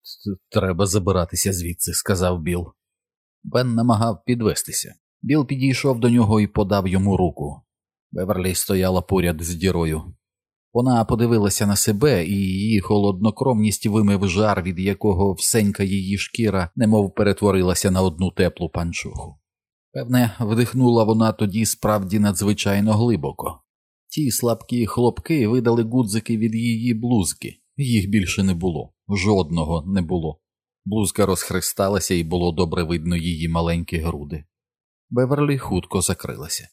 Треба забиратися звідси», – сказав Біл. Бен намагав підвестися. Біл підійшов до нього і подав йому руку. Беверлі стояла поряд з дірою. Вона подивилася на себе, і її холоднокровність вимив жар, від якого всенька її шкіра немов перетворилася на одну теплу панчоху. Певне, вдихнула вона тоді справді надзвичайно глибоко. Ті слабкі хлопки видали гудзики від її блузки. Їх більше не було. Жодного не було. Блузка розхристалася, і було добре видно її маленькі груди. Беверлі хутко закрилася.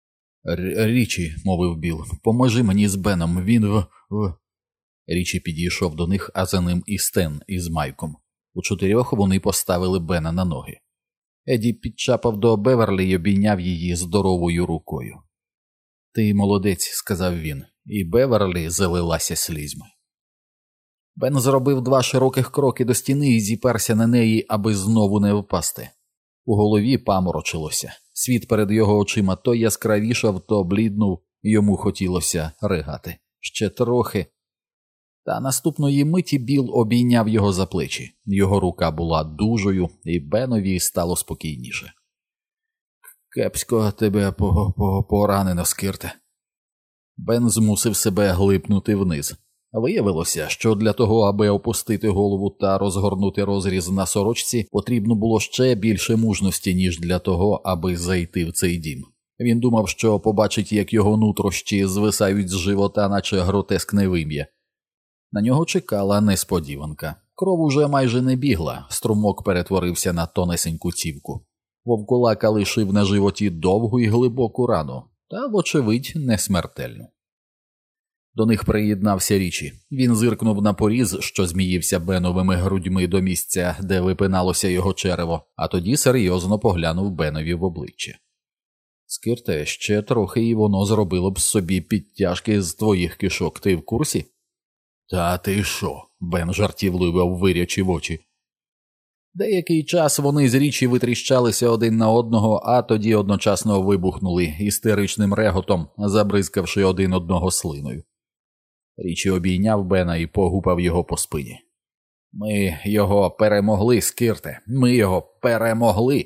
«Річі», – мовив Біл, – «поможи мені з Беном, він в...» Річі підійшов до них, а за ним і Стен із Майком. У чотирьох вони поставили Бена на ноги. Еді підчапав до Беверлі й обійняв її здоровою рукою. «Ти молодець», – сказав він, і Беверлі залилася слізьми. Бен зробив 2 широких кроки до стіни і зіперся на неї, аби знову не впасти. У голові паморочилося. Світ перед його очима то яскравішав, то бліднув, йому хотілося ригати. Ще трохи. Та наступної миті Біл обійняв його за плечі. Його рука була дужою, і Бенові стало спокійніше. «Кепсько тебе поранено, Скирте». Бен змусив себе глипнути вниз. Виявилося, що для того, аби опустити голову та розгорнути розріз на сорочці, потрібно було ще більше мужності, ніж для того, аби зайти в цей дім. Він думав, що побачить, як його нутрощі звисають з живота, наче гротескне вим'я. На нього чекала несподіванка. Кров уже майже не бігла, струмок перетворився на тонесеньку цівку. Вовкулака лишив на животі довгу і глибоку рану, та, вочевидь, не смертельну. До них приєднався Річі. Він зиркнув на поріз, що зміївся Беновими грудьми до місця, де випиналося його черево, а тоді серйозно поглянув Бенові в обличчя. «Скирте, ще трохи і воно зробило б собі підтяжки з твоїх кишок, ти в курсі?» «Та ти що?» – Бен жартівливо вирячив очі. Деякий час вони з Річі витріщалися один на одного, а тоді одночасно вибухнули істеричним реготом, забризкавши один одного слиною. Річі обійняв Бена і погупав його по спині. «Ми його перемогли, Скирте, ми його перемогли!»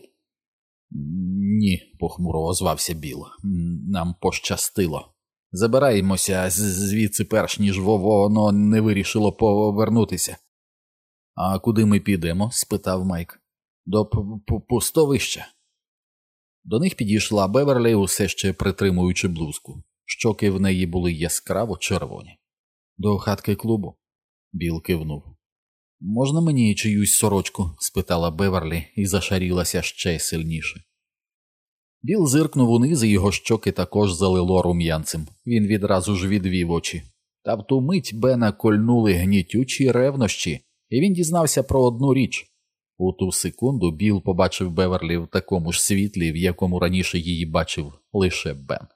«Ні», – похмуро озвався Біл, – «нам пощастило. Забираємося звідси перш ніж воно не вирішило повернутися». «А куди ми підемо?» – спитав Майк. «До пустовища». До них підійшла Беверлі, усе ще притримуючи блузку. Щоки в неї були яскраво червоні. «До хатки клубу?» Біл кивнув. «Можна мені чиюсь сорочку?» – спитала Беверлі і зашарілася ще сильніше. Біл зиркнув униз, і його щоки також залило рум'янцем. Він відразу ж відвів очі. Та в ту мить Бена кольнули гнітючі ревнощі, і він дізнався про одну річ. У ту секунду Біл побачив Беверлі в такому ж світлі, в якому раніше її бачив лише Бен.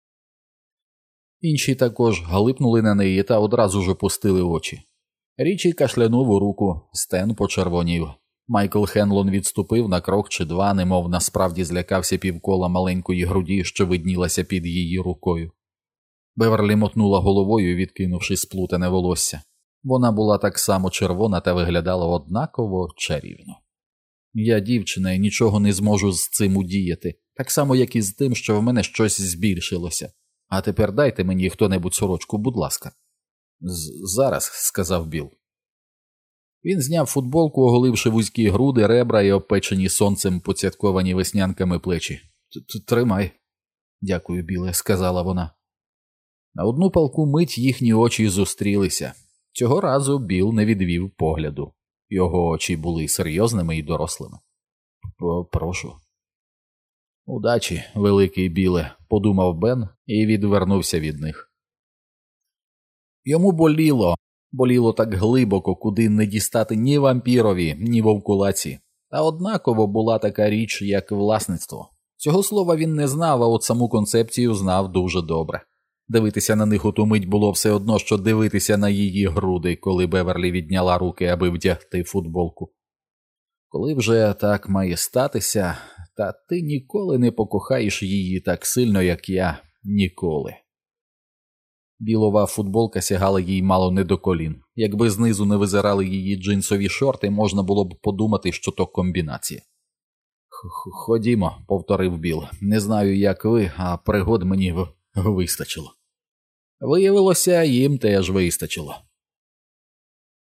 Інші також глипнули на неї та одразу ж опустили очі. Річі кашлянув у руку, Стен почервонів. Майкл Хенлон відступив на крок чи два, немов насправді злякався півкола маленької груді, що виднілася під її рукою. Беверлі мотнула головою, відкинувши сплутане волосся. Вона була так само червона та виглядала однаково чарівно. «Я дівчина і нічого не зможу з цим удіяти, так само, як і з тим, що в мене щось збільшилося. А тепер дайте мені хто-небудь сорочку, будь ласка». «Зараз», – сказав Біл. Він зняв футболку, оголивши вузькі груди, ребра і обпечені сонцем поцятковані веснянками плечі. «Тримай». «Дякую, Біле», – сказала вона. На одну палку мить їхні очі зустрілися. Цього разу Біл не відвів погляду. Його очі були серйозними і дорослими. «Прошу». «Удачі, великий Біле», – подумав Бен і відвернувся від них. Йому боліло так глибоко, куди не дістати ні вампірові, ні вовкулаці. Та однаково була така річ, як власництво. Цього слова він не знав, а от саму концепцію знав дуже добре. Дивитися на них у ту мить було все одно, що дивитися на її груди, коли Беверлі відняла руки, аби вдягти футболку. Коли вже так має статися, та ти ніколи не покохаєш її так сильно, як я, ніколи. Білова футболка сягала їй мало не до колін. Якби знизу не визирали її джинсові шорти, можна було б подумати, що то комбінація. «Ходімо», – повторив Біл. «Не знаю, як ви, а пригод мені вистачило». Виявилося, їм теж вистачило.